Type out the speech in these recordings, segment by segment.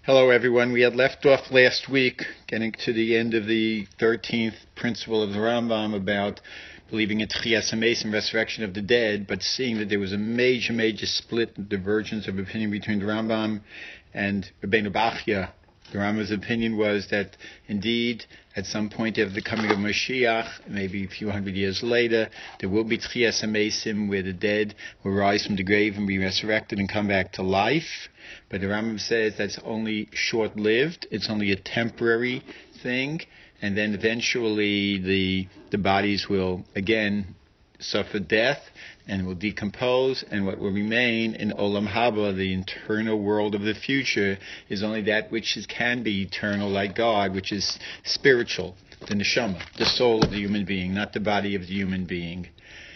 Hello, everyone. We had left off last week, getting to the end of the 13th principle of the Rambam about believing in Tchias HaMesim, resurrection of the dead, but seeing that there was a major split, divergence of opinion between the Rambam and Rabbeinu Bachya. The Rambam's opinion was that, indeed, at some point after the coming of Mashiach, maybe a few hundred years later, there will be Tchias HaMesim, where the dead will rise from the grave and be resurrected and come back to life. But the Rambam says that's only short-lived. It's only a temporary thing. And then eventually the bodies will again suffer death and will decompose, and what will remain in Olam Haba, the internal world of the future, is only that which can be eternal like God, which is spiritual, the neshama, the soul of the human being, not the body of the human being.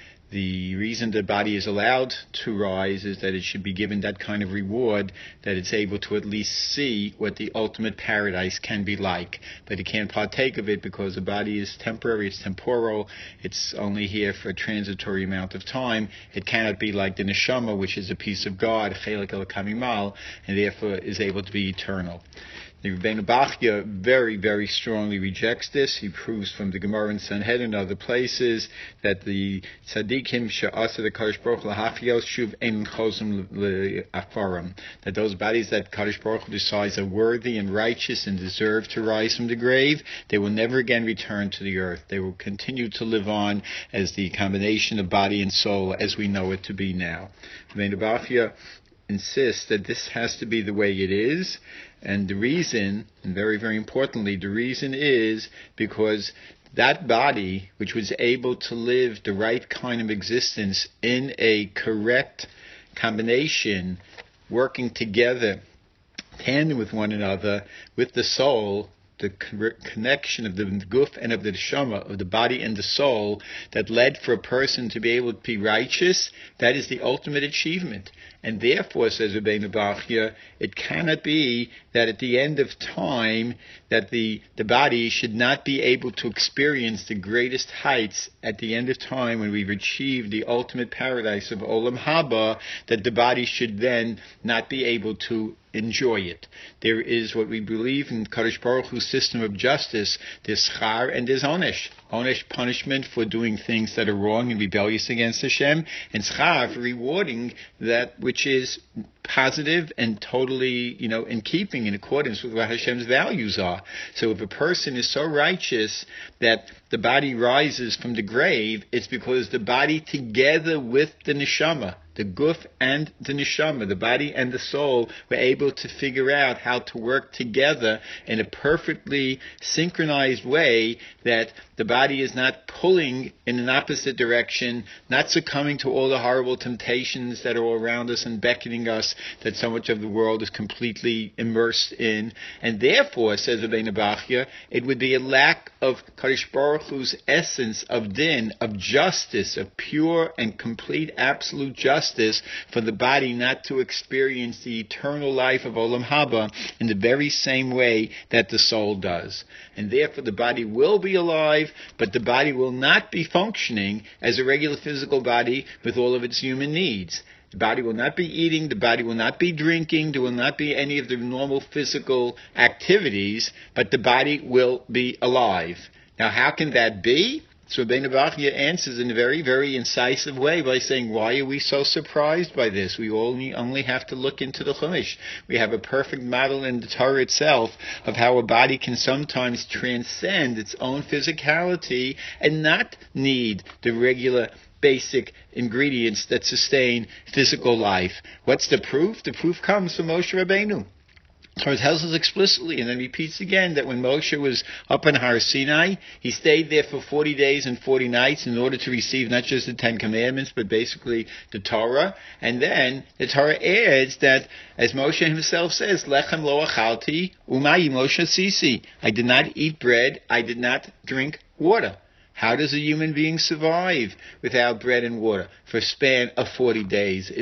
The reason the body is allowed to rise is that it should be given that kind of reward, that it's able to at least see what the ultimate paradise can be like. But it can't partake of it because the body is temporary, it's temporal, it's only here for a transitory amount of time. It cannot be like the neshama, which is a piece of God, chelik el kamimal, and therefore is able to be eternal. The Rabbeinu Bachya very strongly rejects this. He proves from the Gemara in Sanhedrin and other places that the tzaddikim she'aseh the Kadosh Baruch Hu lahachios shuv ein chozim le'afarim, that those bodies that Kadosh Baruch Hu decides are worthy and righteous and deserve to rise from the grave, they will never again return to the earth. They will continue to live on as the combination of body and soul as we know it to be now. Rabbeinu Bachya insists that this has to be the way it is. And the reason, and very importantly, the reason is because that body, which was able to live the right kind of existence in a correct combination, working together, tandem with one another, with the soul, the connection of the guf and of the neshama, of the body and the soul, that led for a person to be able to be righteous, that is the ultimate achievement. And therefore, says Rabbeinu Bachya, it cannot be that at the end of time that the body should not be able to experience the greatest heights at the end of time when we've achieved the ultimate paradise of Olam Haba, that the body should then not be able to enjoy it. There is what we believe in Kadosh Baruch Hu's system of justice. There's schar and there's onesh. Onesh, punishment for doing things that are wrong and rebellious against Hashem, and schar for rewarding that which is positive and totally, in keeping, in accordance with what Hashem's values are. So if a person is so righteous that the body rises from the grave, it's because the body together with the neshama, the guf and the neshama, the body and the soul, were able to figure out how to work together in a perfectly synchronized way, that the body is not pulling in an opposite direction, not succumbing to all the horrible temptations that are all around us and beckoning us, that so much of the world is completely immersed in. And therefore, says Rabbeinu Bachya, it would be a lack of Kadosh Baruch Hu's essence of din, of justice, of pure and complete absolute justice, for the body not to experience the eternal life of Olam Haba in the very same way that the soul does. And therefore the body will be alive, but the body will not be functioning as a regular physical body with all of its human needs. The body will not be eating, the body will not be drinking, there will not be any of the normal physical activities, but the body will be alive. Now, how can that be? So Rabbeinu Bachya answers in a very incisive way by saying, why are we so surprised by this? We only have to look into the Chumash. We have a perfect model in the Torah itself of how a body can sometimes transcend its own physicality and not need the regular basic ingredients that sustain physical life. What's the proof? The proof comes from Moshe Rabbeinu. So it tells us explicitly, and then repeats again, that when Moshe was up on Har Sinai, he stayed there for 40 days and 40 nights in order to receive not just the Ten Commandments, but basically the Torah. And then the Torah adds that, as Moshe himself says, Lechem lo achalti umayi Moshe sisi. I did not eat bread, I did not drink water. How does a human being survive without bread and water for a span of 40 days? It is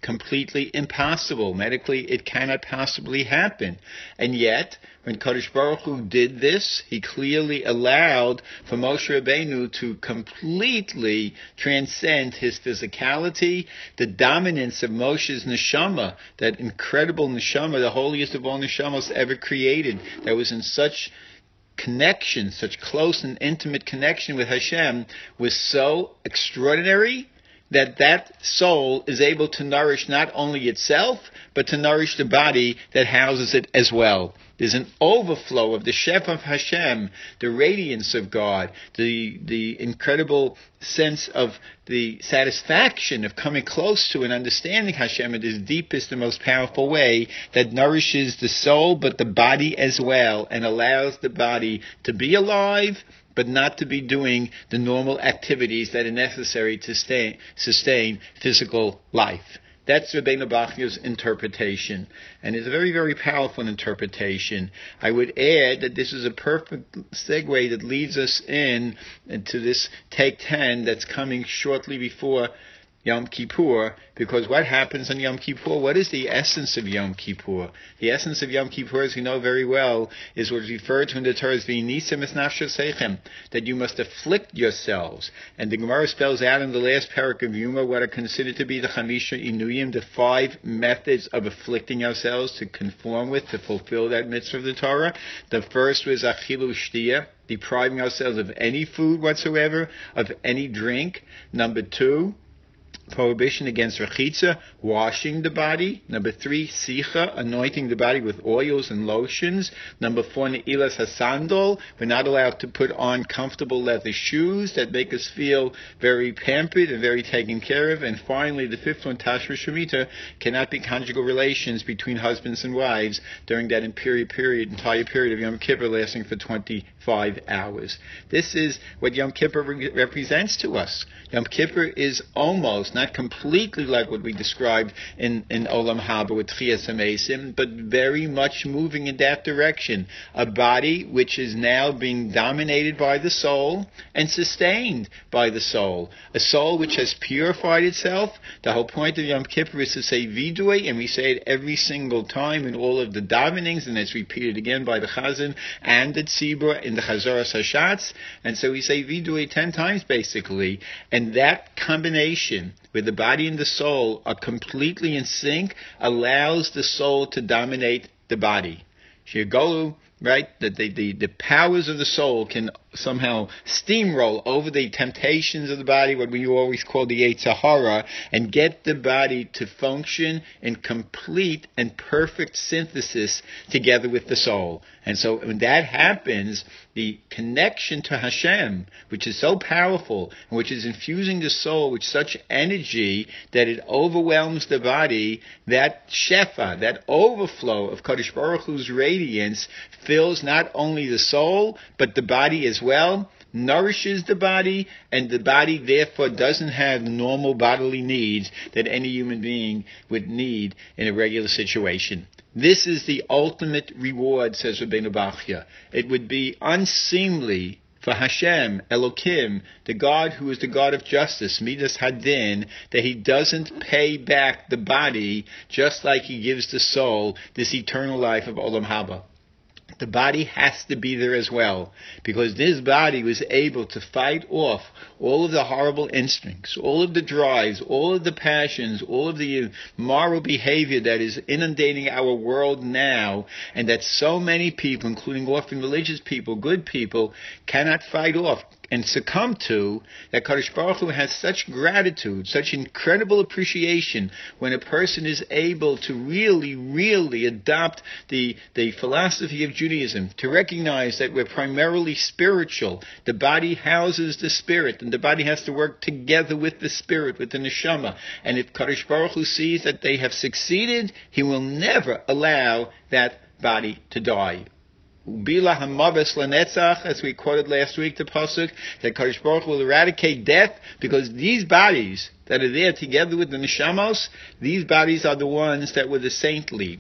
completely impossible. Medically, it cannot possibly happen. And yet, when Kadosh Baruch Hu did this, he clearly allowed for Moshe Rabbeinu to completely transcend his physicality, the dominance of Moshe's neshama, that incredible neshama, the holiest of all neshamas ever created, that was in such connection, such close and intimate connection with Hashem, was so extraordinary that soul is able to nourish not only itself, but to nourish the body that houses it as well. There's an overflow of the Shef of Hashem, the radiance of God, the incredible sense of the satisfaction of coming close to and understanding Hashem in His deepest and most powerful way that nourishes the soul but the body as well, and allows the body to be alive but not to be doing the normal activities that are necessary to sustain physical life. That's Rabbeinu Bachya's interpretation, and it's a very, very powerful interpretation. I would add that this is a perfect segue that leads us into this Take 10 that's coming shortly before Yom Kippur, because what happens on Yom Kippur? What is the essence of Yom Kippur? The essence of Yom Kippur, as we know very well, is what is referred to in the Torah as v'nisem es nafshosechem, that you must afflict yourselves. And the Gemara spells out in the last parak of Yuma what are considered to be the Chamisha Inuyim, the 5 methods of afflicting ourselves to conform with, to fulfill that mitzvah of the Torah. The first was achilu shtiyah, depriving ourselves of any food whatsoever, of any drink. Number 2, prohibition against rechitza, washing the body. Number 3, sicha, anointing the body with oils and lotions. Number 4, ne'ilas hasandal, we're not allowed to put on comfortable leather shoes that make us feel very pampered and very taken care of. And finally, the 5th one, tashra shemita, cannot be conjugal relations between husbands and wives during that entire period of Yom Kippur lasting for 25 hours. This is what Yom Kippur represents to us. Yom Kippur is almost, not completely like what we described in Olam Haba with Chias HaMesim, but very much moving in that direction. A body which is now being dominated by the soul and sustained by the soul. A soul which has purified itself. The whole point of Yom Kippur is to say Vidui, and we say it every single time in all of the davenings, and it's repeated again by the Chazan and the Tzibur in the Chazoras Hashatz. And so we say Vidui 10 times basically. And that combination where the body and the soul are completely in sync allows the soul to dominate the body. Shirgolu, right? The powers of the soul can somehow steamroll over the temptations of the body, what we always call the Yetzer Hara, and get the body to function in complete and perfect synthesis together with the soul. And so when that happens, the connection to Hashem, which is so powerful, and which is infusing the soul with such energy that it overwhelms the body, that shefa, that overflow of Kadosh Baruch Hu's radiance fills not only the soul, but the body as well, nourishes the body, and the body therefore doesn't have the normal bodily needs that any human being would need in a regular situation. This is the ultimate reward, says Rabbeinu Bachya. It would be unseemly for Hashem, Elokim, the God who is the God of justice, Midas Hadin, that He doesn't pay back the body just like He gives the soul this eternal life of Olam Haba. The body has to be there as well, because this body was able to fight off all of the horrible instincts, all of the drives, all of the passions, all of the moral behavior that is inundating our world now, and that so many people, including often religious people, good people, cannot fight off and succumb to, that Kadosh Baruch Hu has such gratitude, such incredible appreciation when a person is able to really, really adopt the philosophy of Judaism, to recognize that we're primarily spiritual. The body houses the spirit, and the body has to work together with the spirit, with the neshama. And if Kadosh Baruch Hu sees that they have succeeded, He will never allow that body to die. Bila hamaves lanetzach, as we quoted last week, the pasuk that Kadosh Baruch Hu will eradicate death, because these bodies that are there together with the neshamos, these bodies are the ones that were the saintly,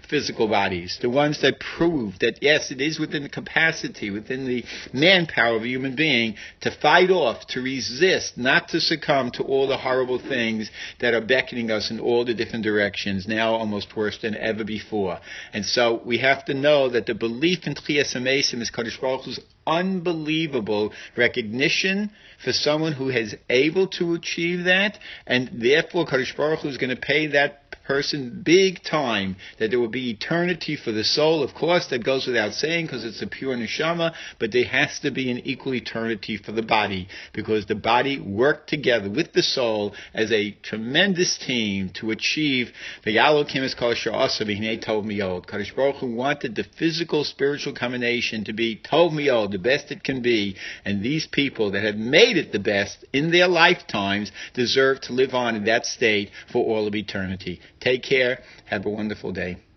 physical bodies, the ones that prove that, yes, it is within the capacity, within the manpower of a human being to fight off, to resist, not to succumb to all the horrible things that are beckoning us in all the different directions, now almost worse than ever before. And so we have to know that the belief in Tchias HaMesim is Kadosh Baruch Hu's unbelievable recognition for someone who is able to achieve that, and therefore Kadosh Baruch Hu is going to pay that person big time, that there will be eternity for the soul. Of course, that goes without saying because it's a pure neshama, but there has to be an equal eternity for the body, because the body worked together with the soul as a tremendous team to achieve the Yalokim es kol sha'asa v'hinei tov miyod. Kadosh Baruch Hu wanted the physical, spiritual combination to be tov miyod, the best it can be, and these people that have made it the best in their lifetimes deserve to live on in that state for all of eternity. Take care. Have a wonderful day.